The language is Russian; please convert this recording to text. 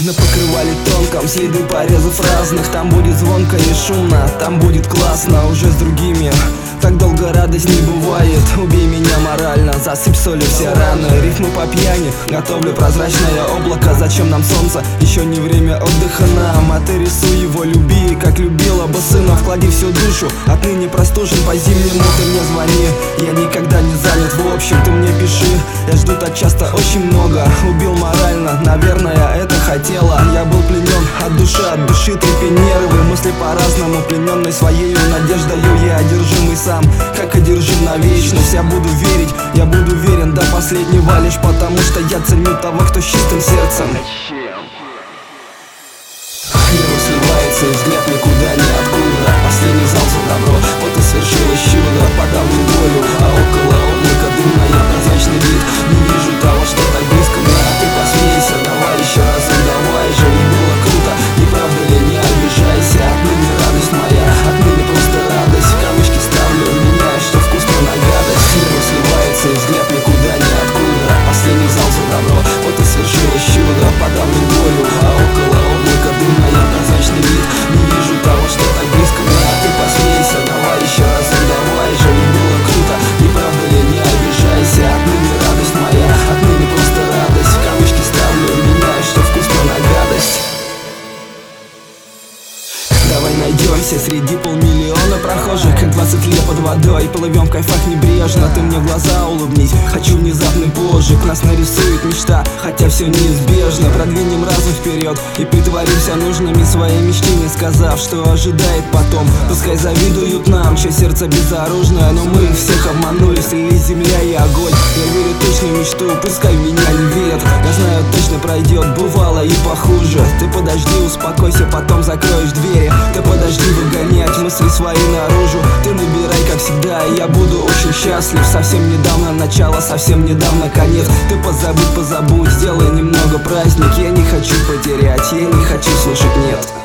На покрывале тонком следы порезов разных. Там будет звонко и шумно, там будет классно. Уже с другими так долго радость не бывает. Убей меня морально, засыпь солью все раны. Рифмы по пьяни, готовлю прозрачное облако. Зачем нам солнце? Еще не время отдыха нам. А ты рисуй его, люби, как любила бы сына. Вклади всю душу, отныне простужен по-зимнему. Ты мне звони, я никогда не занят. В общем, ты мне пиши, я жду так часто очень много. Убил морально, наверное, это хотела. Я был пленен от души трепи нервы. Мысли по-разному, плененный своею надеждою. Я одержимый сам, как одержим на вечность. Я буду верить, я буду верен до последнего. Лишь потому, что я ценю того, кто с чистым сердцем. Небо сливается, и взгляд никуда ниоткуда. Последний зал за добро, вот и свершилось чудо. Подавлю волю, а около облака дымная прозрачный вид. Не вижу того, что так близко мне. А ты посмейся, давай еще раз, давай же. Не было круто, не правда ли, не обижайся. Отныне радость моя, отныне просто радость. Камешки ставлю, меняю, что вкусно на гадость. Небо сливается, и взгляд никуда ниоткуда. Последний зал за добро, вот и свершилось чудо. Подавлю волю, а около облака дымная прозрачный вид. Не вижу того, что так близко мне. А ты посмейся, давай еще раз, давай же. Не было круто, не правда ли, не обижайся. Отныне радость моя, отныне просто радость. Камешки ставлю, меняю, что вкусно на гадость. Давай найдемся среди полмиллиона прохожих, как 20 лет под водой. Плывем в кайфах небрежно, ты мне в глаза улыбнись. Хочу внезапный пожиг, нас нарисует мечта, хотя все неизбежно. Продвинем разум вперед и притворимся нужными своей мечте, не сказав, что ожидает потом. Пускай завидуют нам, чье сердце безоружное, но мы всех обманули, слились земля и огонь. Я верю в точную мечту, пускай в меня не верят. Я знаю, точно пройдет, бывало и похуже. Ты подожди, успокойся, потом закроешь двери. Ты подожди выгонять мысли свои наружу. Ты набирай, как всегда, и я буду очень счастлив. Совсем недавно начало, совсем недавно конец. Ты позабудь, сделай немного праздник. Я не хочу потерять, я не хочу слышать нет.